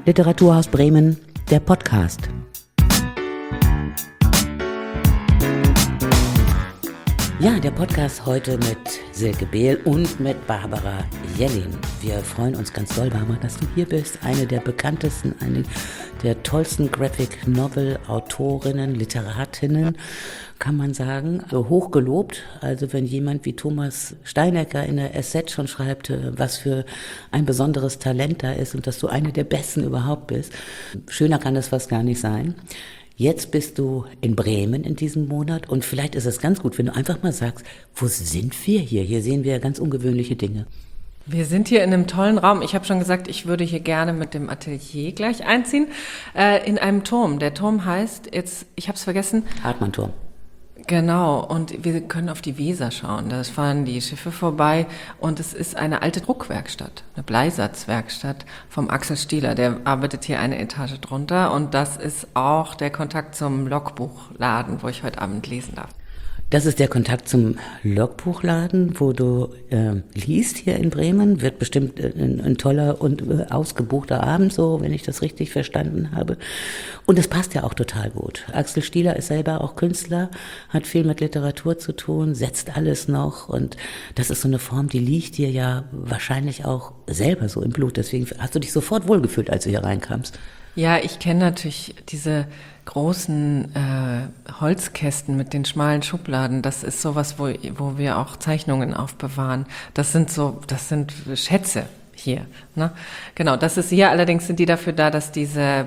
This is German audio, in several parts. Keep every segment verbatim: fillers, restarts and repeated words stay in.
Literaturhaus Bremen, der Podcast. Ja, der Podcast heute mit Silke Behl und mit Barbara Jellin. Wir freuen uns ganz doll, Barbara, dass du hier bist. Eine der bekanntesten, eine der tollsten Graphic Novel Autorinnen, Literatinnen, kann man sagen. Also hoch gelobt. Also wenn jemand wie Thomas Steinecker in der S Z schon schreibt, was für ein besonderes Talent da ist und dass du eine der Besten überhaupt bist. Schöner kann das fast gar nicht sein. Jetzt bist du in Bremen in diesem Monat und vielleicht ist es ganz gut, wenn du einfach mal sagst, wo sind wir hier? Hier sehen wir ja ganz ungewöhnliche Dinge. Wir sind hier in einem tollen Raum. Ich habe schon gesagt, ich würde hier gerne mit dem Atelier gleich einziehen, äh, in einem Turm. Der Turm heißt, jetzt, ich habe es vergessen. Hartmann-Turm. Genau, und wir können auf die Weser schauen. Da fahren die Schiffe vorbei und es ist eine alte Druckwerkstatt, eine Bleisatzwerkstatt vom Axel Stieler. Der arbeitet hier eine Etage drunter und das ist auch der Kontakt zum Logbuchladen, wo ich heute Abend lesen darf. Das ist der Kontakt zum Logbuchladen, wo du äh, liest hier in Bremen. Wird bestimmt äh, ein, ein toller und äh, ausgebuchter Abend, so, wenn ich das richtig verstanden habe. Und das passt ja auch total gut. Axel Stieler ist selber auch Künstler, hat viel mit Literatur zu tun, setzt alles noch. Und das ist so eine Form, die liegt dir ja wahrscheinlich auch selber so im Blut. Deswegen hast du dich sofort wohlgefühlt, als du hier reinkamst. Ja, ich kenne natürlich diese großen äh, Holzkästen mit den schmalen Schubladen. Das ist sowas, wo, wo wir auch Zeichnungen aufbewahren. Das sind so, das sind Schätze hier. Ne? Genau, das ist hier. Allerdings sind die dafür da, dass diese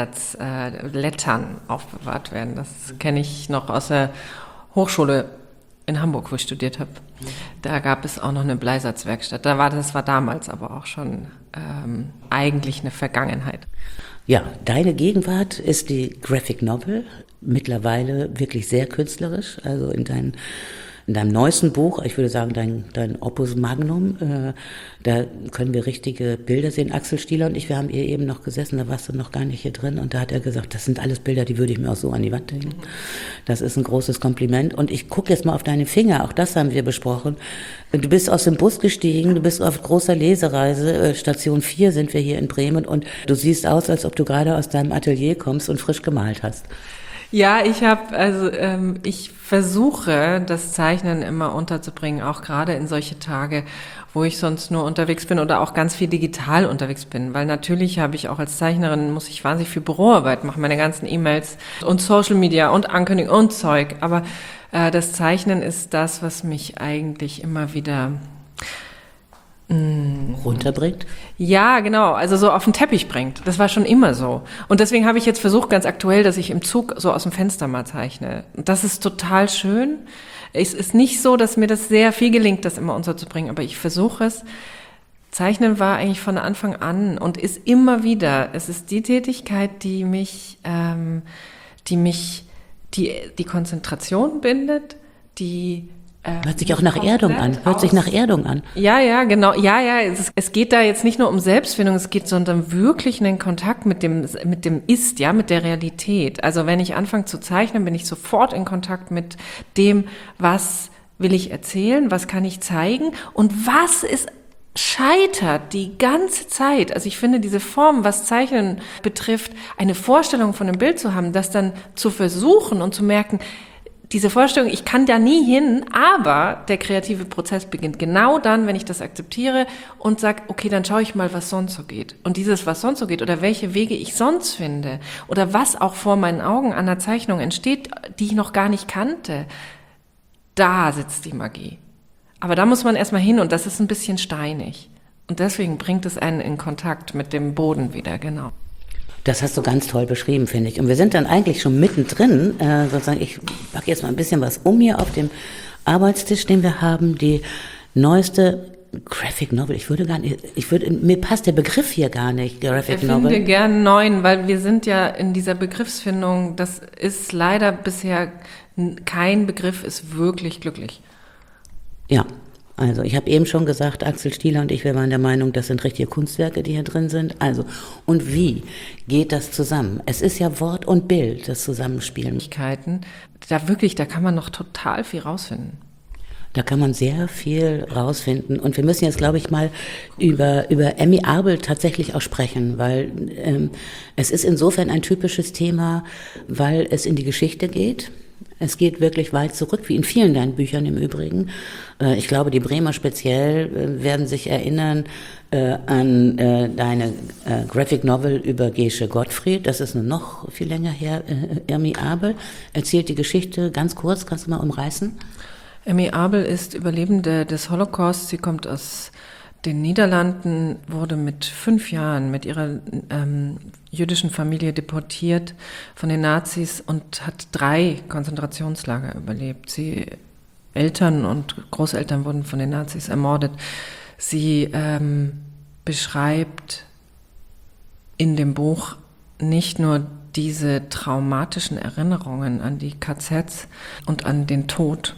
Bleisatzlettern äh, aufbewahrt werden. Das kenne ich noch aus der Hochschule in Hamburg, wo ich studiert habe. Da gab es auch noch eine Bleisatzwerkstatt. Da war, das war damals aber auch schon ähm, eigentlich eine Vergangenheit. Ja, deine Gegenwart ist die Graphic Novel, mittlerweile wirklich sehr künstlerisch, also in, dein, in deinem neuesten Buch, ich würde sagen dein, dein Opus Magnum, äh, da können wir richtige Bilder sehen. Axel Stieler und ich, wir haben hier eben noch gesessen, da warst du noch gar nicht hier drin und da hat er gesagt, das sind alles Bilder, die würde ich mir auch so an die Wand hängen. Das ist ein großes Kompliment und ich gucke jetzt mal auf deine Finger, auch das haben wir besprochen. Du bist aus dem Bus gestiegen, du bist auf großer Lesereise, Station vier sind wir hier in Bremen und du siehst aus, als ob du gerade aus deinem Atelier kommst und frisch gemalt hast. Ja, ich habe, also ähm, ich versuche, das Zeichnen immer unterzubringen, auch gerade in solche Tage, wo ich sonst nur unterwegs bin oder auch ganz viel digital unterwegs bin, weil natürlich habe ich auch als Zeichnerin, muss ich wahnsinnig viel Büroarbeit machen, meine ganzen E-Mails und Social Media und Ankündigungen und Zeug, aber äh, das Zeichnen ist das, was mich eigentlich immer wieder runterbringt? Ja, genau, also so auf den Teppich bringt. Das war schon immer so. Und deswegen habe ich jetzt versucht, ganz aktuell, dass ich im Zug so aus dem Fenster mal zeichne. Und das ist total schön. Es ist nicht so, dass mir das sehr viel gelingt, das immer unterzubringen, aber ich versuche es. Zeichnen war eigentlich von Anfang an und ist immer wieder, es ist die Tätigkeit, die mich, ähm, die mich, die, die Konzentration bindet, die Hört sich auch nach Erdung an. Hört sich nach Erdung an. Ja, ja, genau. Ja, ja. Es, es geht da jetzt nicht nur um Selbstfindung, es geht sondern wirklich in den Kontakt mit dem, mit dem Ist, ja, mit der Realität. Also wenn ich anfange zu zeichnen, bin ich sofort in Kontakt mit dem, was will ich erzählen, was kann ich zeigen und was ist scheitert die ganze Zeit. Also ich finde diese Form, was Zeichnen betrifft, eine Vorstellung von einem Bild zu haben, das dann zu versuchen und zu merken, diese Vorstellung, ich kann da nie hin, aber der kreative Prozess beginnt genau dann, wenn ich das akzeptiere und sage, okay, dann schaue ich mal, was sonst so geht. Und dieses, was sonst so geht oder welche Wege ich sonst finde oder was auch vor meinen Augen an der Zeichnung entsteht, die ich noch gar nicht kannte, da sitzt die Magie. Aber da muss man erstmal hin und das ist ein bisschen steinig. Und deswegen bringt es einen in Kontakt mit dem Boden wieder, genau. Das hast du ganz toll beschrieben, finde ich. Und wir sind dann eigentlich schon mittendrin. Äh, sozusagen, ich packe jetzt mal ein bisschen was um hier auf dem Arbeitstisch, den wir haben. Die neueste Graphic Novel. Ich würde gar nicht, ich würde, mir passt der Begriff hier gar nicht, Graphic Novel. Ich finde gern neuen, weil wir sind ja in dieser Begriffsfindung, das ist leider bisher kein Begriff, ist wirklich glücklich. Ja. Also ich habe eben schon gesagt, Axel Stieler und ich, wir waren der Meinung, das sind richtige Kunstwerke, die hier drin sind. Also, und wie geht das zusammen? Es ist ja Wort und Bild, das Zusammenspielen. Da wirklich, da kann man noch total viel rausfinden. Da kann man sehr viel rausfinden. Und wir müssen jetzt, glaube ich, mal über, über Emmy Abel tatsächlich auch sprechen, weil ähm, es ist insofern ein typisches Thema, weil es in die Geschichte geht. Es geht wirklich weit zurück, wie in vielen deinen Büchern im Übrigen. Äh, ich glaube, die Bremer speziell äh, werden sich erinnern äh, an äh, deine äh, Graphic Novel über Gesche Gottfried. Das ist nur noch viel länger her. Äh, Emmy Abel erzählt die Geschichte ganz kurz. Kannst du mal umreißen? Emmy Abel ist Überlebende des Holocaust. Sie kommt aus den Niederlanden, wurde mit fünf Jahren mit ihrer ähm, jüdischen Familie deportiert von den Nazis und hat drei Konzentrationslager überlebt. Sie Eltern und Großeltern wurden von den Nazis ermordet. Sie ähm, beschreibt in dem Buch nicht nur diese traumatischen Erinnerungen an die K Zs und an den Tod,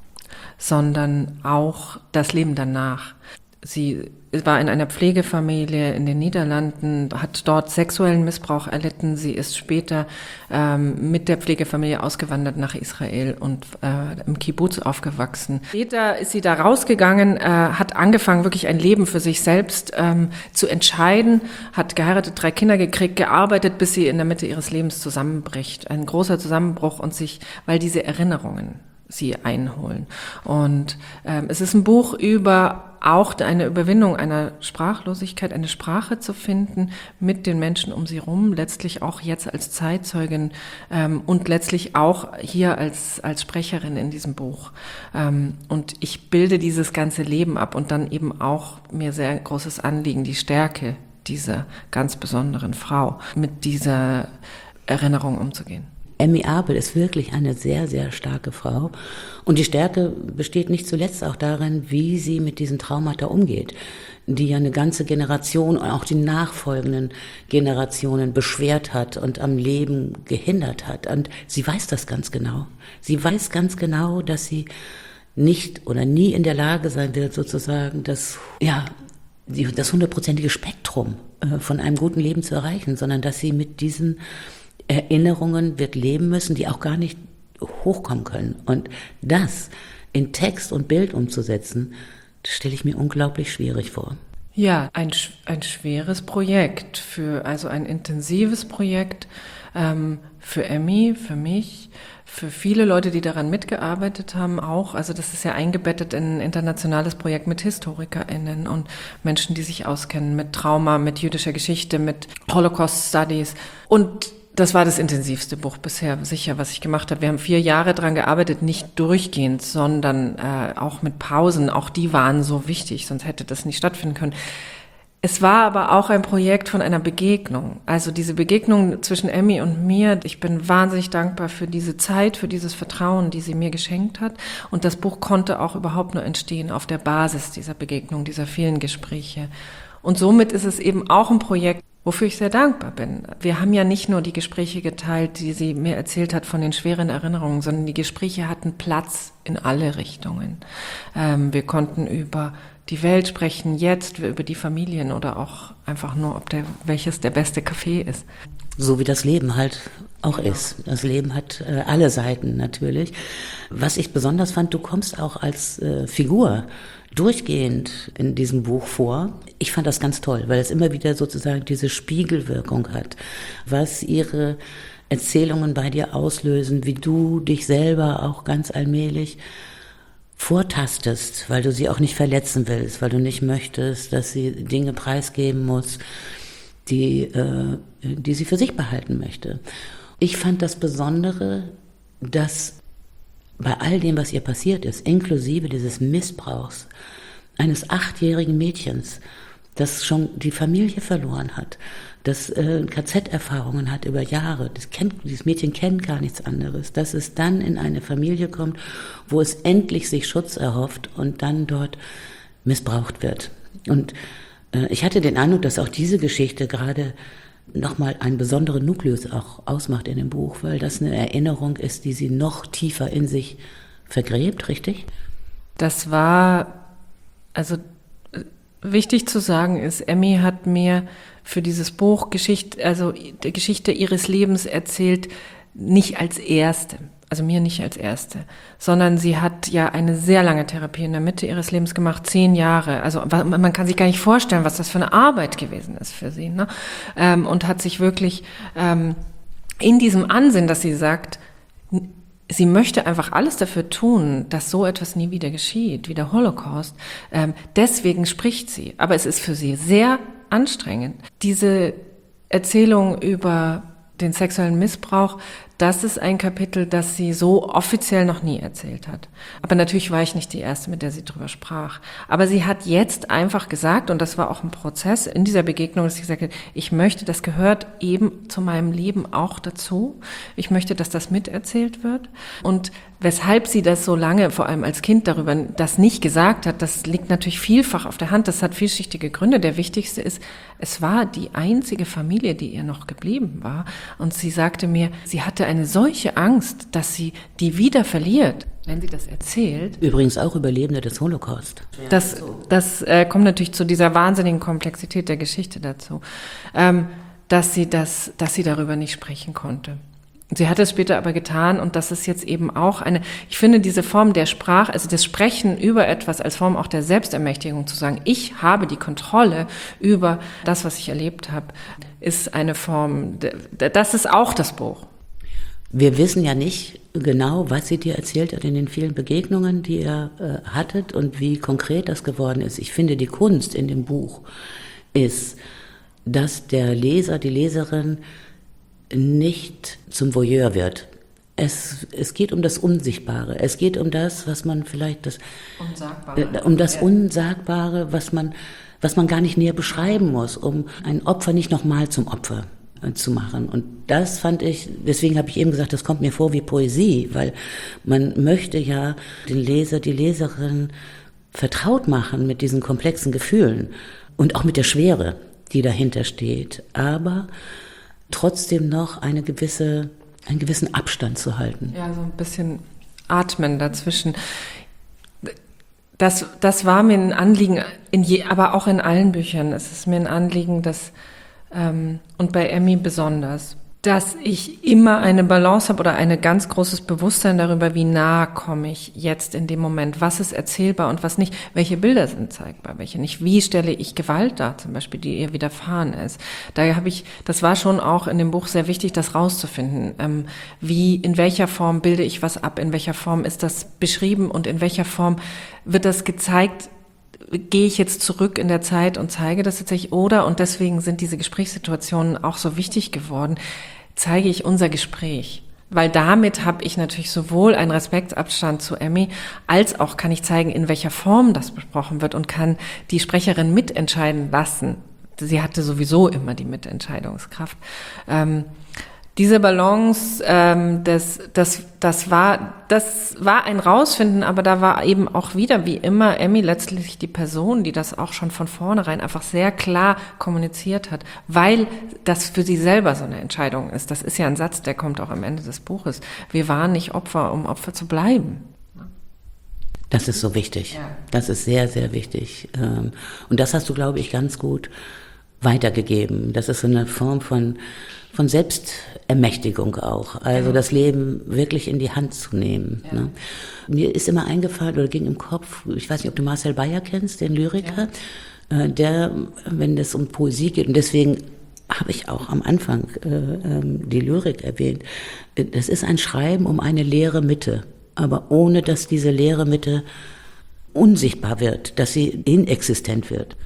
sondern auch das Leben danach. Sie war in einer Pflegefamilie in den Niederlanden, hat dort sexuellen Missbrauch erlitten. Sie ist später ähm, mit der Pflegefamilie ausgewandert nach Israel und äh, im Kibbutz aufgewachsen. Später ist sie da rausgegangen, äh, hat angefangen, wirklich ein Leben für sich selbst ähm, zu entscheiden, hat geheiratet, drei Kinder gekriegt, gearbeitet, bis sie in der Mitte ihres Lebens zusammenbricht. Ein großer Zusammenbruch und sich, weil diese Erinnerungen sie einholen. Und ähm, es ist ein Buch über auch eine Überwindung einer Sprachlosigkeit, eine Sprache zu finden mit den Menschen um sie rum, letztlich auch jetzt als Zeitzeugin ähm, und letztlich auch hier als als Sprecherin in diesem Buch. Ähm, und ich bilde dieses ganze Leben ab und dann eben auch mir sehr großes Anliegen, die Stärke dieser ganz besonderen Frau, mit dieser Erinnerung umzugehen. Emmy Abel ist wirklich eine sehr, sehr starke Frau. Und die Stärke besteht nicht zuletzt auch darin, wie sie mit diesen Traumata umgeht, die ja eine ganze Generation und auch die nachfolgenden Generationen beschwert hat und am Leben gehindert hat. Und sie weiß das ganz genau. Sie weiß ganz genau, dass sie nicht oder nie in der Lage sein wird, sozusagen das, ja, das hundertprozentige Spektrum von einem guten Leben zu erreichen, sondern dass sie mit diesen Erinnerungen wird leben müssen, die auch gar nicht hochkommen können. Und das in Text und Bild umzusetzen, das stelle ich mir unglaublich schwierig vor. Ja, ein, ein schweres Projekt, für, also ein intensives Projekt ähm, für Emmy, für mich, für viele Leute, die daran mitgearbeitet haben auch. Also das ist ja eingebettet in ein internationales Projekt mit HistorikerInnen und Menschen, die sich auskennen mit Trauma, mit jüdischer Geschichte, mit Holocaust Studies. Und das war das intensivste Buch bisher, sicher, was ich gemacht habe. Wir haben vier Jahre dran gearbeitet, nicht durchgehend, sondern äh, auch mit Pausen. Auch die waren so wichtig, sonst hätte das nicht stattfinden können. Es war aber auch ein Projekt von einer Begegnung. Also diese Begegnung zwischen Emmy und mir. Ich bin wahnsinnig dankbar für diese Zeit, für dieses Vertrauen, die sie mir geschenkt hat. Und das Buch konnte auch überhaupt nur entstehen auf der Basis dieser Begegnung, dieser vielen Gespräche. Und somit ist es eben auch ein Projekt, wofür ich sehr dankbar bin. Wir haben ja nicht nur die Gespräche geteilt, die sie mir erzählt hat von den schweren Erinnerungen, sondern die Gespräche hatten Platz in alle Richtungen. Ähm, wir konnten über die Welt sprechen, jetzt über die Familien oder auch einfach nur, ob der, welches der beste Café ist. So wie das Leben halt auch ist. Das Leben hat äh, alle Seiten natürlich. Was ich besonders fand, du kommst auch als äh, Figur durchgehend in diesem Buch vor. Ich fand das ganz toll, weil es immer wieder sozusagen diese Spiegelwirkung hat, was ihre Erzählungen bei dir auslösen, wie du dich selber auch ganz allmählich vortastest, weil du sie auch nicht verletzen willst, weil du nicht möchtest, dass sie Dinge preisgeben muss, die, äh, die sie für sich behalten möchte. Ich fand das Besondere, dass bei all dem, was ihr passiert ist, inklusive dieses Missbrauchs eines achtjährigen Mädchens, das schon die Familie verloren hat, das äh, K Z-Erfahrungen hat über Jahre, das kennt, dieses Mädchen kennt gar nichts anderes, dass es dann in eine Familie kommt, wo es endlich sich Schutz erhofft und dann dort missbraucht wird. Und äh, ich hatte den Eindruck, dass auch diese Geschichte gerade nochmal einen besonderen Nukleus auch ausmacht in dem Buch, weil das eine Erinnerung ist, die sie noch tiefer in sich vergräbt, richtig? Das war, also wichtig zu sagen ist, Emmy hat mir für dieses Buch Geschichte, also die Geschichte ihres Lebens erzählt, nicht als erste. Also mir nicht als Erste, sondern sie hat ja eine sehr lange Therapie in der Mitte ihres Lebens gemacht, zehn Jahre. Also man kann sich gar nicht vorstellen, was das für eine Arbeit gewesen ist für sie, ne? Ähm, und hat sich wirklich ähm, in diesem Ansinnen, dass sie sagt, sie möchte einfach alles dafür tun, dass so etwas nie wieder geschieht, wie der Holocaust. Ähm, deswegen spricht sie. Aber es ist für sie sehr anstrengend. Diese Erzählung über den sexuellen Missbrauch, das ist ein Kapitel, das sie so offiziell noch nie erzählt hat. Aber natürlich war ich nicht die Erste, mit der sie drüber sprach. Aber sie hat jetzt einfach gesagt, und das war auch ein Prozess in dieser Begegnung, dass sie gesagt hat, ich möchte, das gehört eben zu meinem Leben auch dazu. Ich möchte, dass das miterzählt wird. Und weshalb sie das so lange, vor allem als Kind, darüber das nicht gesagt hat, das liegt natürlich vielfach auf der Hand. Das hat vielschichtige Gründe. Der wichtigste ist, es war die einzige Familie, die ihr noch geblieben war. Und sie sagte mir, sie hatte eine solche Angst, dass sie die wieder verliert, wenn sie das erzählt. Übrigens auch Überlebende des Holocaust. Das, das äh, kommt natürlich zu dieser wahnsinnigen Komplexität der Geschichte dazu, ähm, dass sie das, dass sie darüber nicht sprechen konnte. Sie hat es später aber getan und das ist jetzt eben auch eine, ich finde diese Form der Sprache, also das Sprechen über etwas als Form auch der Selbstermächtigung, zu sagen, ich habe die Kontrolle über das, was ich erlebt habe, ist eine Form, das ist auch das Buch. Wir wissen ja nicht genau, was sie dir erzählt hat in den vielen Begegnungen, die ihr äh, hattet und wie konkret das geworden ist. Ich finde, die Kunst in dem Buch ist, dass der Leser, die Leserin nicht zum Voyeur wird. Es, es geht um das Unsichtbare. Es geht um das, was man vielleicht das Unsagbare, äh, um das Unsagbare, was man, was man gar nicht näher beschreiben muss, um ein Opfer nicht nochmal zum Opfer äh, zu machen. Und das fand ich, deswegen habe ich eben gesagt, das kommt mir vor wie Poesie, weil man möchte ja den Leser, die Leserin vertraut machen mit diesen komplexen Gefühlen und auch mit der Schwere, die dahinter steht. Aber trotzdem noch eine gewisse, einen gewissen Abstand zu halten. Ja, so ein bisschen atmen dazwischen. Das, das war mir ein Anliegen, in je, aber auch in allen Büchern. Es ist mir ein Anliegen, dass, ähm, und bei Emmy besonders, dass ich immer eine Balance habe oder ein ganz großes Bewusstsein darüber, wie nah komme ich jetzt in dem Moment, was ist erzählbar und was nicht, welche Bilder sind zeigbar, welche nicht, wie stelle ich Gewalt dar, zum Beispiel, die ihr widerfahren ist. Daher habe ich, das war schon auch in dem Buch sehr wichtig, das rauszufinden, ähm, wie, in welcher Form bilde ich was ab, in welcher Form ist das beschrieben und in welcher Form wird das gezeigt, gehe ich jetzt zurück in der Zeit und zeige das tatsächlich, oder, und deswegen sind diese Gesprächssituationen auch so wichtig geworden, zeige ich unser Gespräch. Weil damit habe ich natürlich sowohl einen Respektsabstand zu Emmy, als auch kann ich zeigen, in welcher Form das besprochen wird und kann die Sprecherin mitentscheiden lassen. Sie hatte sowieso immer die Mitentscheidungskraft. Ähm, Diese Balance, ähm, das, das, das war, das war ein Rausfinden, aber da war eben auch wieder, wie immer, Emmy letztlich die Person, die das auch schon von vornherein einfach sehr klar kommuniziert hat, weil das für sie selber so eine Entscheidung ist. Das ist ja ein Satz, der kommt auch am Ende des Buches. Wir waren nicht Opfer, um Opfer zu bleiben. Das ist so wichtig. Ja. Das ist sehr, sehr wichtig. Und das hast du, glaube ich, ganz gut weitergegeben. Das ist so eine Form von von Selbstermächtigung auch, also das Leben wirklich in die Hand zu nehmen. Ja. Ne? Mir ist immer eingefallen oder ging im Kopf, ich weiß nicht, ob du Marcel Bayer kennst, den Lyriker, ja. der, wenn es um Poesie geht, und deswegen habe ich auch am Anfang äh, die Lyrik erwähnt, das ist ein Schreiben um eine leere Mitte, aber ohne, dass diese leere Mitte unsichtbar wird, dass sie inexistent wird.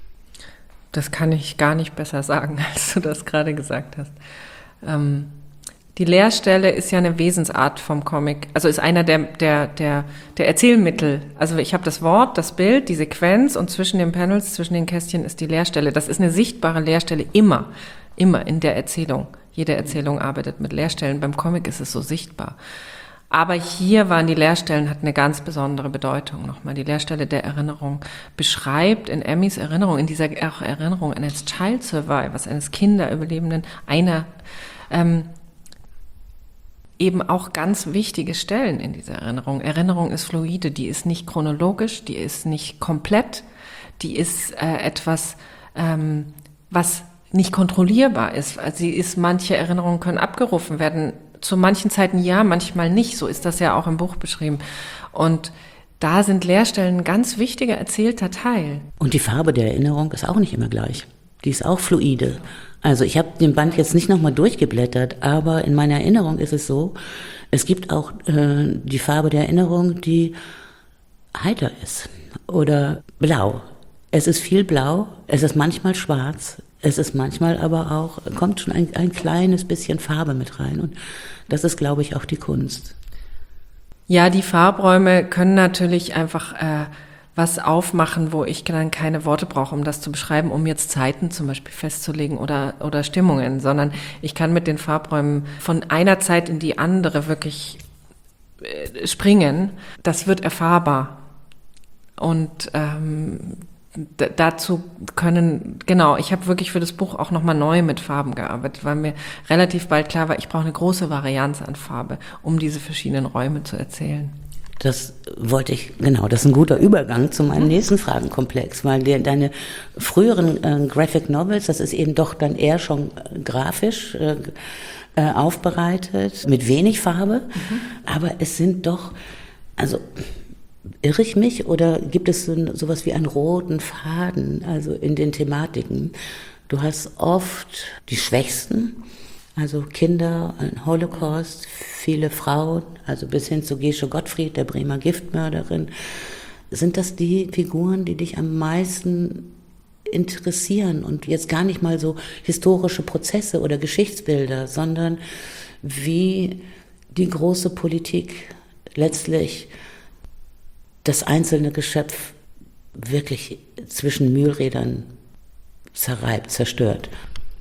Das kann ich gar nicht besser sagen, als du das gerade gesagt hast. Ähm, die Leerstelle ist ja eine Wesensart vom Comic, also ist einer der, der, der, der Erzählmittel. Also ich habe das Wort, das Bild, die Sequenz und zwischen den Panels, zwischen den Kästchen ist die Leerstelle. Das ist eine sichtbare Leerstelle immer, immer in der Erzählung. Jede Erzählung arbeitet mit Leerstellen. Beim Comic ist es so sichtbar. Aber hier waren die Leerstellen, hat eine ganz besondere Bedeutung nochmal. Die Leerstelle der Erinnerung beschreibt in Emmys Erinnerung, in dieser auch Erinnerung eines Child Survivors, eines Kinderüberlebenden, einer ähm, eben auch ganz wichtige Stellen in dieser Erinnerung. Erinnerung ist fluide, die ist nicht chronologisch, die ist nicht komplett, die ist äh, etwas, ähm, was nicht kontrollierbar ist. Also sie ist, manche Erinnerungen können abgerufen werden, zu manchen Zeiten ja, manchmal nicht. So ist das ja auch im Buch beschrieben. Und da sind Leerstellen ein ganz wichtiger erzählter Teil. Und die Farbe der Erinnerung ist auch nicht immer gleich. Die ist auch fluide. Also ich habe den Band jetzt nicht nochmal durchgeblättert, aber in meiner Erinnerung ist es so, es gibt auch äh, die Farbe der Erinnerung, die heiter ist oder blau. Es ist viel blau, es ist manchmal schwarz, es ist manchmal aber auch, kommt schon ein, ein kleines bisschen Farbe mit rein. Und das ist, glaube ich, auch die Kunst. Ja, die Farbräume können natürlich einfach äh, was aufmachen, wo ich dann keine Worte brauche, um das zu beschreiben, um jetzt Zeiten zum Beispiel festzulegen oder oder Stimmungen, sondern ich kann mit den Farbräumen von einer Zeit in die andere wirklich äh, springen. Das wird erfahrbar. Und ähm, d- dazu können, genau, ich habe wirklich für das Buch auch nochmal neu mit Farben gearbeitet, weil mir relativ bald klar war, ich brauche eine große Varianz an Farbe, um diese verschiedenen Räume zu erzählen. Das wollte ich, genau, das ist ein guter Übergang zu meinem nächsten Fragenkomplex, weil der, deine früheren äh, Graphic Novels, das ist eben doch dann eher schon äh, grafisch äh, äh, aufbereitet, mit wenig Farbe, mhm. aber es sind doch, also irre ich mich oder gibt es so sowas wie einen roten Faden, also in den Thematiken? Du hast oft die Schwächsten, also Kinder, ein Holocaust, viele Frauen, also bis hin zu Gesche Gottfried, der Bremer Giftmörderin. Sind das die Figuren, die dich am meisten interessieren und jetzt gar nicht mal so historische Prozesse oder Geschichtsbilder, sondern wie die große Politik letztlich das einzelne Geschöpf wirklich zwischen Mühlrädern zerreibt, zerstört?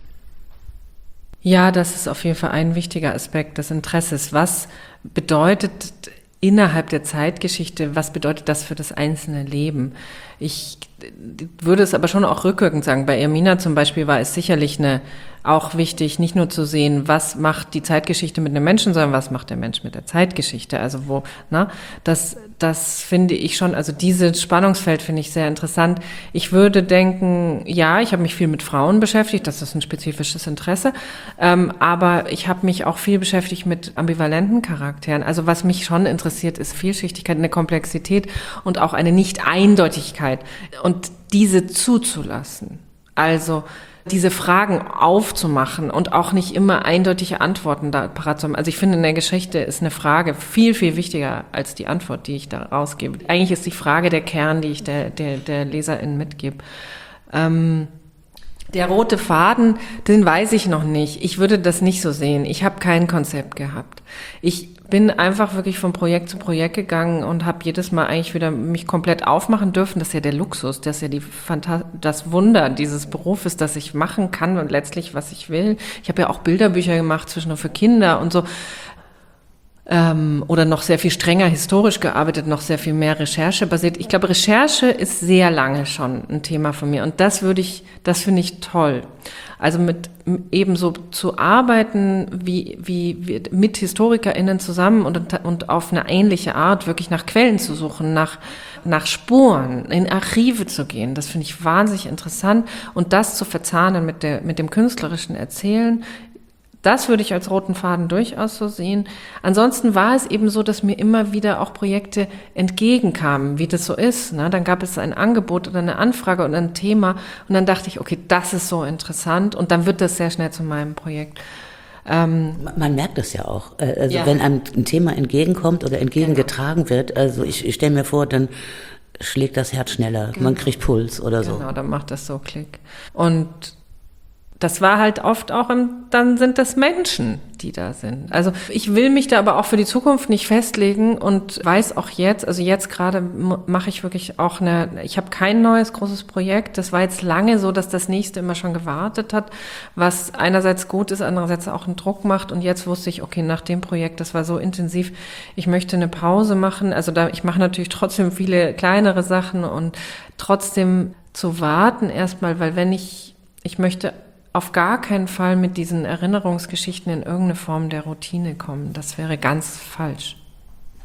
Ja, das ist auf jeden Fall ein wichtiger Aspekt des Interesses. Was bedeutet innerhalb der Zeitgeschichte, was bedeutet das für das einzelne Leben? Ich würde es aber schon auch rückwirkend sagen. Bei Ermina zum Beispiel war es sicherlich eine, auch wichtig, nicht nur zu sehen, was macht die Zeitgeschichte mit einem Menschen, sondern was macht der Mensch mit der Zeitgeschichte. Also wo, na, das, das finde ich schon, also dieses Spannungsfeld finde ich sehr interessant. Ich würde denken, ja, ich habe mich viel mit Frauen beschäftigt, das ist ein spezifisches Interesse, ähm, aber ich habe mich auch viel beschäftigt mit ambivalenten Charakteren. Also was mich schon interessiert, ist Vielschichtigkeit, eine Komplexität und auch eine Nicht-Eindeutigkeit und diese zuzulassen. Also diese Fragen aufzumachen und auch nicht immer eindeutige Antworten da parat zu haben. Also ich finde, in der Geschichte ist eine Frage viel, viel wichtiger als die Antwort, die ich da rausgebe. Eigentlich ist die Frage der Kern, die ich der, der, der Leserin mitgebe. Ähm, der rote Faden, den weiß ich noch nicht. Ich würde das nicht so sehen. Ich habe kein Konzept gehabt. Ich bin einfach wirklich von Projekt zu Projekt gegangen und habe jedes Mal eigentlich wieder mich komplett aufmachen dürfen. Das ist ja der Luxus, das ist ja die Phanta- das Wunder dieses Berufes, dass ich machen kann und letztlich, was ich will. Ich habe ja auch Bilderbücher gemacht, zwischendurch für Kinder und so. Ähm, oder noch sehr viel strenger historisch gearbeitet, noch sehr viel mehr Recherche basiert. Ich glaube, Recherche ist sehr lange schon ein Thema von mir und das würde ich, das finde ich toll. Also mit ebenso zu arbeiten wie, wie, wie mit HistorikerInnen zusammen und, und auf eine ähnliche Art wirklich nach Quellen zu suchen, nach, nach Spuren, in Archive zu gehen. Das finde ich wahnsinnig interessant und das zu verzahnen mit der, mit dem künstlerischen Erzählen. Das würde ich als roten Faden durchaus so sehen. Ansonsten war es eben so, dass mir immer wieder auch Projekte entgegenkamen, wie das so ist. Ne? Dann gab es ein Angebot oder eine Anfrage oder ein Thema und dann dachte ich, okay, das ist so interessant und dann wird das sehr schnell zu meinem Projekt. Ähm, Man merkt es ja auch. Also ja. Wenn einem ein Thema entgegenkommt oder entgegengetragen genau. wird, also ich, ich stelle mir vor, dann schlägt das Herz schneller, genau. Man kriegt Puls oder so. Genau, dann macht das so Klick. Und das war halt oft auch, im, dann sind das Menschen, die da sind. Also ich will mich da aber auch für die Zukunft nicht festlegen und weiß auch jetzt, also jetzt gerade mache ich wirklich auch eine, ich habe kein neues großes Projekt. Das war jetzt lange so, dass das nächste immer schon gewartet hat, was einerseits gut ist, andererseits auch einen Druck macht. Und jetzt wusste ich, okay, nach dem Projekt, das war so intensiv, ich möchte eine Pause machen. Also da, ich mache natürlich trotzdem viele kleinere Sachen und trotzdem zu warten erstmal, weil wenn ich, ich möchte auf gar keinen Fall mit diesen Erinnerungsgeschichten in irgendeine Form der Routine kommen. Das wäre ganz falsch.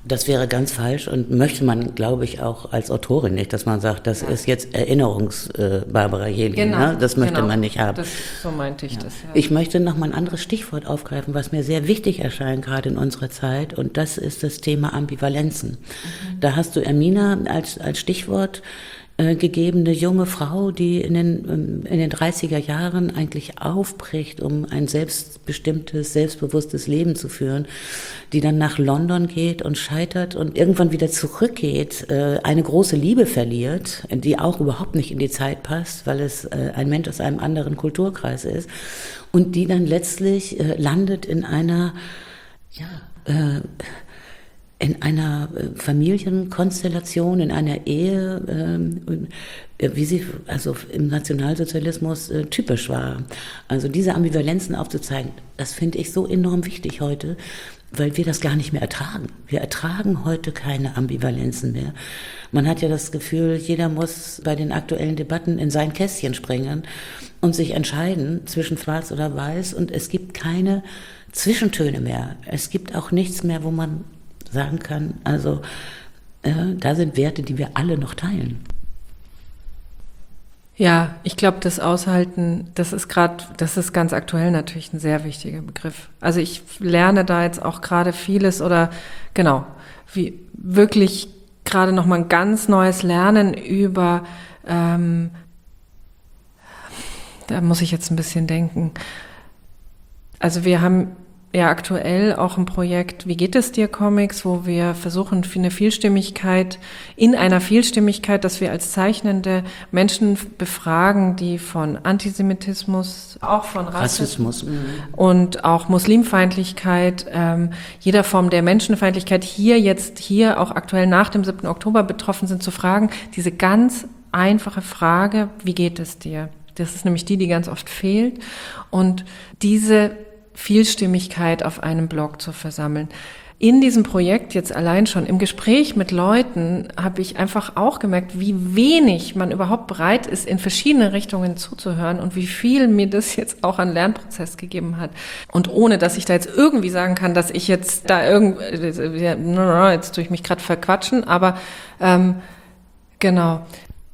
Das wäre ganz falsch und möchte man, glaube ich, auch als Autorin nicht, dass man sagt, das ja. ist jetzt Erinnerungs-Barbara äh, Jelin. Genau, ne? Das möchte genau. man nicht haben. Das, so meinte ich ja. das. Ja. Ich möchte noch mal ein anderes Stichwort aufgreifen, was mir sehr wichtig erscheint, gerade in unserer Zeit, und das ist das Thema Ambivalenzen. Mhm. Da hast du Ermina als, als Stichwort äh, gegeben, eine junge Frau, die in den, in den dreißiger Jahren eigentlich aufbricht, um ein selbstbestimmtes, selbstbewusstes Leben zu führen, die dann nach London geht und scheitert und irgendwann wieder zurückgeht, äh, eine große Liebe verliert, die auch überhaupt nicht in die Zeit passt, weil es äh, ein Mensch aus einem anderen Kulturkreis ist, und die dann letztlich äh, landet in einer, ja, äh, in einer Familienkonstellation, in einer Ehe, äh, wie sie also im Nationalsozialismus äh, typisch war. Also diese Ambivalenzen aufzuzeigen, das finde ich so enorm wichtig heute, weil wir das gar nicht mehr ertragen. Wir ertragen heute keine Ambivalenzen mehr. Man hat ja das Gefühl, jeder muss bei den aktuellen Debatten in sein Kästchen springen und sich entscheiden zwischen Schwarz oder Weiß, und es gibt keine Zwischentöne mehr. Es gibt auch nichts mehr, wo man sagen kann, also äh, da sind Werte, die wir alle noch teilen. Ja, ich glaube, das Aushalten, das ist gerade, das ist ganz aktuell natürlich ein sehr wichtiger Begriff. Also ich lerne da jetzt auch gerade vieles oder genau, wie wirklich gerade nochmal ein ganz neues Lernen über, ähm, da muss ich jetzt ein bisschen denken. Also wir haben ja aktuell auch ein Projekt Wie geht es dir Comics, wo wir versuchen, für eine Vielstimmigkeit, in einer Vielstimmigkeit, dass wir als Zeichnende Menschen befragen, die von Antisemitismus, auch von Rassismus, Rassismus. und auch Muslimfeindlichkeit, ähm, jeder Form der Menschenfeindlichkeit hier jetzt, hier auch aktuell nach dem siebten Oktober betroffen sind, zu fragen, diese ganz einfache Frage, wie geht es dir? Das ist nämlich die, die ganz oft fehlt, und diese Vielstimmigkeit auf einem Blog zu versammeln. In diesem Projekt jetzt allein schon im Gespräch mit Leuten habe ich einfach auch gemerkt, wie wenig man überhaupt bereit ist, in verschiedene Richtungen zuzuhören und wie viel mir das jetzt auch an Lernprozess gegeben hat. Und ohne, dass ich da jetzt irgendwie sagen kann, dass ich jetzt da irgendwie, jetzt tue ich mich gerade verquatschen, aber ähm, genau.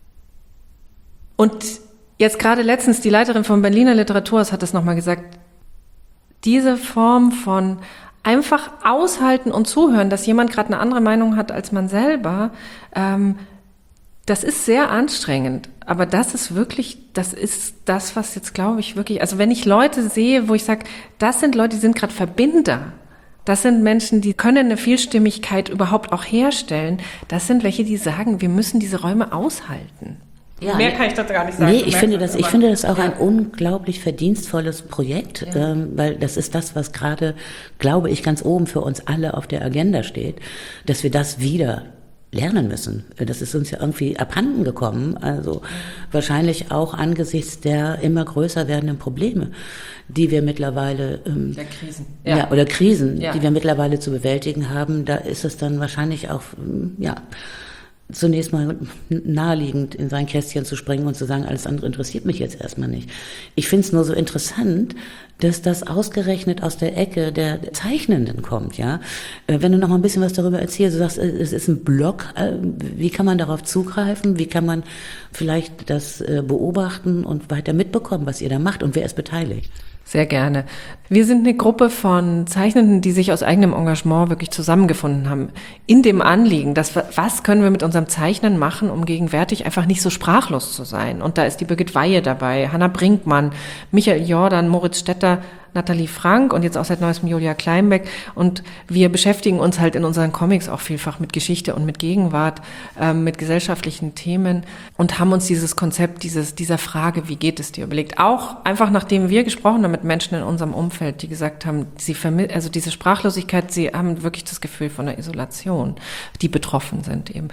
Und jetzt gerade letztens, die Leiterin vom Berliner Literaturhaus hat es nochmal gesagt, diese Form von einfach aushalten und zuhören, dass jemand gerade eine andere Meinung hat als man selber, ähm, das ist sehr anstrengend. Aber das ist wirklich, das ist das, was jetzt, glaube ich, wirklich, also wenn ich Leute sehe, wo ich sage, das sind Leute, die sind gerade Verbinder. Das sind Menschen, die können eine Vielstimmigkeit überhaupt auch herstellen. Das sind welche, die sagen, wir müssen diese Räume aushalten. Ja, mehr kann ich dazu gar nicht sagen. Nee, ich finde das, ich finde das auch ein unglaublich verdienstvolles Projekt, ja. ähm, weil das ist das, was gerade, glaube ich, ganz oben für uns alle auf der Agenda steht, dass wir das wieder lernen müssen. Das ist uns ja irgendwie abhanden gekommen, also wahrscheinlich auch angesichts der immer größer werdenden Probleme, die wir mittlerweile ähm, der Krisen. Ja. ja, oder Krisen, ja. die wir mittlerweile zu bewältigen haben. Da ist es dann wahrscheinlich auch, ja, zunächst mal naheliegend, in sein Kästchen zu springen und zu sagen, alles andere interessiert mich jetzt erstmal nicht. Ich finde es nur so interessant, dass das ausgerechnet aus der Ecke der Zeichnenden kommt, ja. Wenn du noch mal ein bisschen was darüber erzählst, du sagst, es ist ein Blog, wie kann man darauf zugreifen, wie kann man vielleicht das beobachten und weiter mitbekommen, was ihr da macht und wer ist beteiligt? Sehr gerne. Wir sind eine Gruppe von Zeichnenden, die sich aus eigenem Engagement wirklich zusammengefunden haben. In dem Anliegen, dass wir, was können wir mit unserem Zeichnen machen, um gegenwärtig einfach nicht so sprachlos zu sein. Und da ist die Birgit Weihe dabei, Hanna Brinkmann, Michael Jordan, Moritz Stetter, Nathalie Frank und jetzt auch seit neuestem Julia Kleinbeck. Und wir beschäftigen uns halt in unseren Comics auch vielfach mit Geschichte und mit Gegenwart, äh, mit gesellschaftlichen Themen und haben uns dieses Konzept dieses, dieser Frage, wie geht es dir, überlegt. Auch einfach nachdem wir gesprochen haben mit Menschen in unserem Umfeld, die gesagt haben, sie vermi- also diese Sprachlosigkeit, sie haben wirklich das Gefühl von der Isolation, die betroffen sind eben.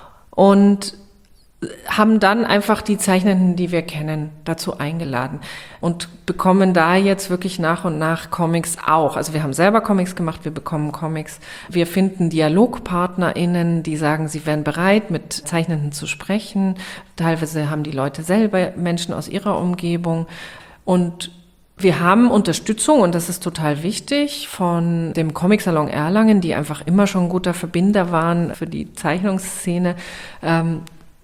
Und haben dann einfach die Zeichnenden, die wir kennen, dazu eingeladen und bekommen da jetzt wirklich nach und nach Comics auch. Also wir haben selber Comics gemacht, wir bekommen Comics. Wir finden DialogpartnerInnen, die sagen, sie wären bereit, mit Zeichnenden zu sprechen. Teilweise haben die Leute selber Menschen aus ihrer Umgebung. Und Wir haben Unterstützung, und das ist total wichtig, von dem Comic-Salon Erlangen, die einfach immer schon ein guter Verbinder waren für die Zeichnungsszene, ähm,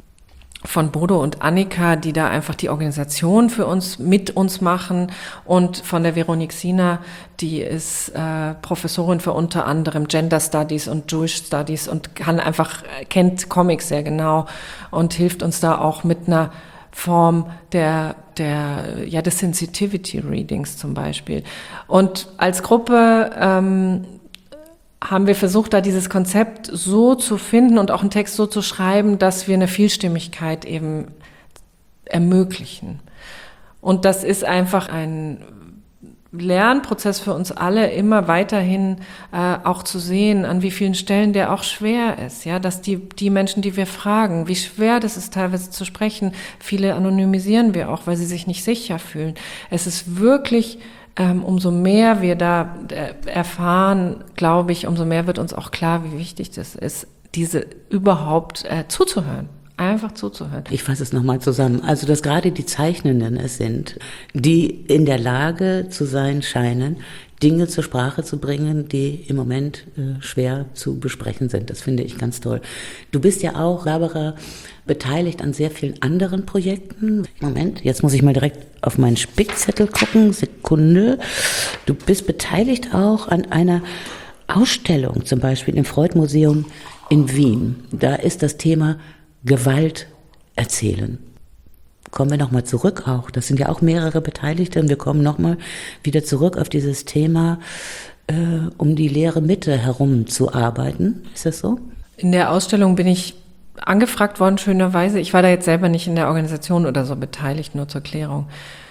von Bodo und Annika, die da einfach die Organisation für uns, mit uns machen, und von der Veronique Sina, die ist äh, Professorin für unter anderem Gender Studies und Jewish Studies und kann einfach, kennt Comics sehr genau und hilft uns da auch mit einer Form der, der, ja, des Sensitivity Readings zum Beispiel. Und als Gruppe ähm, haben wir versucht, da dieses Konzept so zu finden und auch einen Text so zu schreiben, dass wir eine Vielstimmigkeit eben ermöglichen. Und das ist einfach ein Lernprozess für uns alle, immer weiterhin äh, auch zu sehen, an wie vielen Stellen der auch schwer ist, ja, dass die die Menschen, die wir fragen, wie schwer das ist teilweise zu sprechen, viele anonymisieren wir auch, weil sie sich nicht sicher fühlen. Es ist wirklich Ähm, umso mehr wir da äh, erfahren, glaube ich, umso mehr wird uns auch klar, wie wichtig das ist, diese überhaupt äh, zuzuhören, einfach zuzuhören. Ich fasse es nochmal zusammen. Also, dass gerade die Zeichnenden es sind, die in der Lage zu sein scheinen, Dinge zur Sprache zu bringen, die im Moment äh, schwer zu besprechen sind. Das finde ich ganz toll. Du bist ja auch, Barbara, beteiligt an sehr vielen anderen Projekten. Moment, jetzt muss ich mal direkt auf meinen Spickzettel gucken. Sekunde. Du bist beteiligt auch an einer Ausstellung, zum Beispiel im Freud-Museum in Wien. Da ist das Thema Gewalt erzählen. Kommen wir nochmal zurück auch. Das sind ja auch mehrere Beteiligte, und wir kommen nochmal wieder zurück auf dieses Thema, äh, um die leere Mitte herum zu arbeiten. Ist das so? In der Ausstellung bin ich angefragt worden, schönerweise. Ich war da jetzt selber nicht in der Organisation oder so beteiligt, nur zur Klärung.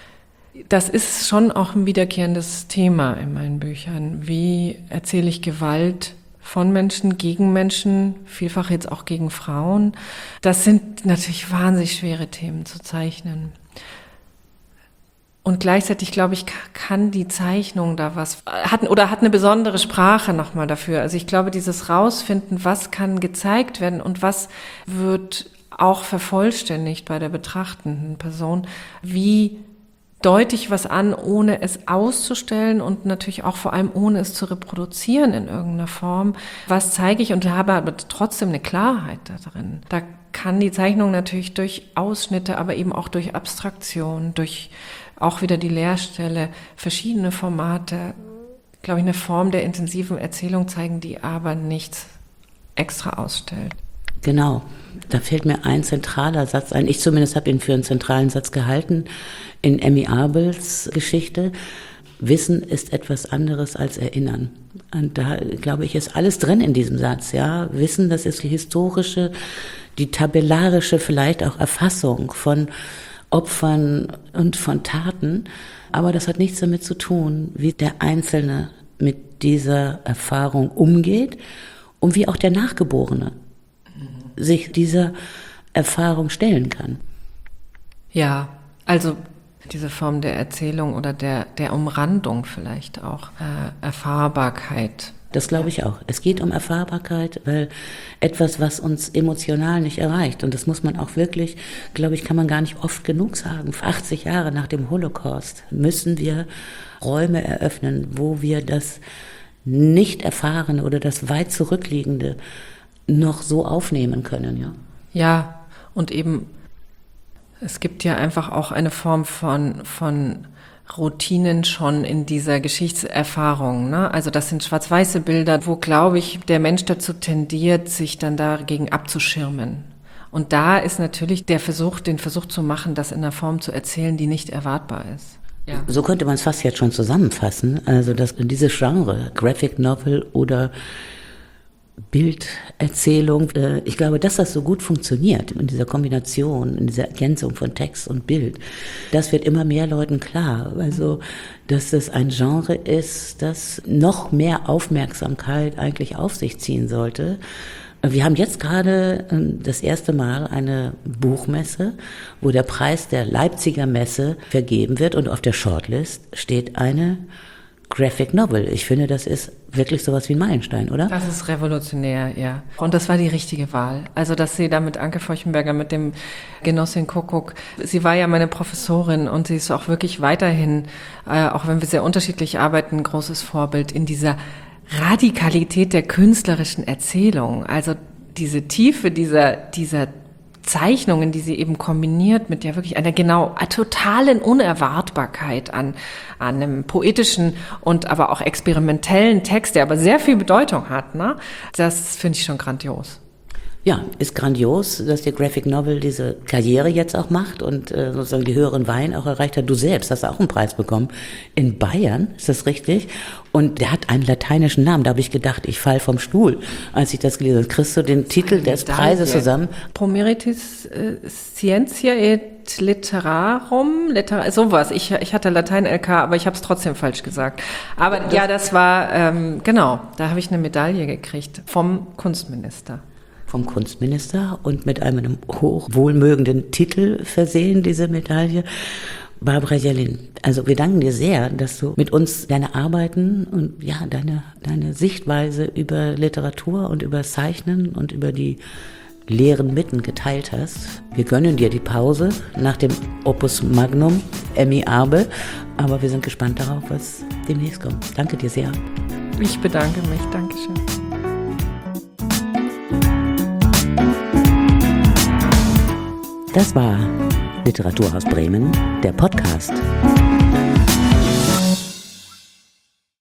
Das ist schon auch ein wiederkehrendes Thema in meinen Büchern. Wie erzähle ich Gewalt von Menschen, gegen Menschen, vielfach jetzt auch gegen Frauen? Das sind natürlich wahnsinnig schwere Themen zu zeichnen. Und gleichzeitig, glaube ich, kann die Zeichnung da was, hat, oder hat eine besondere Sprache nochmal dafür. Also ich glaube, dieses Rausfinden, was kann gezeigt werden und was wird auch vervollständigt bei der betrachtenden Person, wie deute ich was an, ohne es auszustellen und natürlich auch vor allem ohne es zu reproduzieren in irgendeiner Form. Was zeige ich, und habe aber trotzdem eine Klarheit da drin. Da kann die Zeichnung natürlich durch Ausschnitte, aber eben auch durch Abstraktion, durch auch wieder die Leerstelle, verschiedene Formate, glaube ich, eine Form der intensiven Erzählung zeigen, die aber nichts extra ausstellt. Genau, da fällt mir ein zentraler Satz ein. Ich zumindest habe ihn für einen zentralen Satz gehalten in Emmy Abels Geschichte. Wissen ist etwas anderes als Erinnern. Und da, glaube ich, ist alles drin in diesem Satz. Ja, Wissen, das ist die historische, die tabellarische vielleicht auch Erfassung von Opfern und von Taten. Aber das hat nichts damit zu tun, wie der Einzelne mit dieser Erfahrung umgeht und wie auch der Nachgeborene sich dieser Erfahrung stellen kann. Ja, also diese Form der Erzählung oder der, der Umrandung vielleicht auch, äh, Erfahrbarkeit. Das glaube ich auch. Es geht um Erfahrbarkeit, weil etwas, was uns emotional nicht erreicht, und das muss man auch wirklich, glaube ich, kann man gar nicht oft genug sagen, achtzig Jahre nach dem Holocaust müssen wir Räume eröffnen, wo wir das nicht Erfahrene oder das weit Zurückliegende noch so aufnehmen können, ja. Ja, und eben, es gibt ja einfach auch eine Form von, von Routinen schon in dieser Geschichtserfahrung, ne? Also das sind schwarz-weiße Bilder, wo, glaube ich, der Mensch dazu tendiert, sich dann dagegen abzuschirmen. Und da ist natürlich der Versuch, den Versuch zu machen, das in einer Form zu erzählen, die nicht erwartbar ist. Ja. So könnte man es fast jetzt schon zusammenfassen. Also dass dieses Genre, Graphic Novel oder Bilderzählung, ich glaube, dass das so gut funktioniert in dieser Kombination, in dieser Ergänzung von Text und Bild, das wird immer mehr Leuten klar. Also, dass es ein Genre ist, das noch mehr Aufmerksamkeit eigentlich auf sich ziehen sollte. Wir haben jetzt gerade das erste Mal eine Buchmesse, wo der Preis der Leipziger Messe vergeben wird, und auf der Shortlist steht eine Graphic Novel. Ich finde, das ist wirklich sowas wie ein Meilenstein, oder? Das ist revolutionär, ja. Und das war die richtige Wahl. Also, dass sie da mit Anke Feuchtenberger, mit dem Genossin Kuckuck, sie war ja meine Professorin und sie ist auch wirklich weiterhin, äh, auch wenn wir sehr unterschiedlich arbeiten, ein großes Vorbild in dieser Radikalität der künstlerischen Erzählung. Also diese Tiefe dieser, dieser Zeichnungen, die sie eben kombiniert mit ja wirklich einer genau totalen Unerwartbarkeit an, an einem poetischen und aber auch experimentellen Text, der aber sehr viel Bedeutung hat, ne? Das finde ich schon grandios. Ja, ist grandios, dass die Graphic Novel diese Karriere jetzt auch macht und äh, sozusagen die höheren Weihen auch erreicht hat. Du selbst hast auch einen Preis bekommen in Bayern, ist das richtig? Und der hat einen lateinischen Namen. Da habe ich gedacht, ich fall vom Stuhl, als ich das gelesen habe. Kriegst du den Titel des Preises zusammen? Pro meritis äh, scientia et literarum, liter sowas. Ich, ich hatte Latein-L K, aber ich habe es trotzdem falsch gesagt. Aber das ja, das war, ähm, genau, da habe ich eine Medaille gekriegt vom Kunstminister. Vom Kunstminister und mit einem hochwohlmögenden Titel versehen, diese Medaille. Barbara Jellin, also wir danken dir sehr, dass du mit uns deine Arbeiten und ja, deine, deine Sichtweise über Literatur und über Zeichnen und über die leeren Mitten geteilt hast. Wir gönnen dir die Pause nach dem Opus Magnum, Emmy Arbe, aber wir sind gespannt darauf, was demnächst kommt. Danke dir sehr. Ich bedanke mich, Dankeschön. Das war Literatur aus Bremen, der Podcast.